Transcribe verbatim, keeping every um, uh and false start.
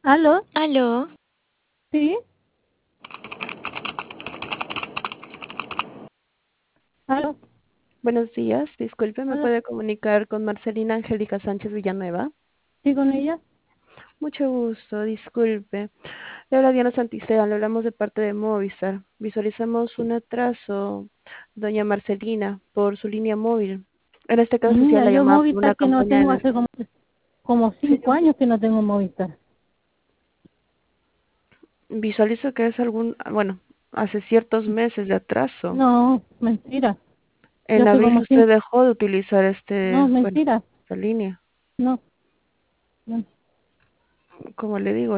¿Aló? Aló, ¿Sí? ¿Aló? Buenos días, disculpe, ¿me ¿Aló? puede comunicar con Marcelina Angélica Sánchez Villanueva? ¿Sí con ella? Mucho gusto, disculpe. Le habla Diana Santisteban, le hablamos de parte de Movistar. Visualizamos un atraso, doña Marcelina, por su línea móvil. En este caso se hacía Mira, la yo llamada por una Movistar que no campaña de tengo hace energía. como, como cinco Señor, años que no tengo Movistar. visualizo que es algún, bueno, hace ciertos meses de atraso. No, mentira. Yo En hace abril como usted cinco... dejó de utilizar No, este, bueno, mentira. esta línea. No, no. Como le digo,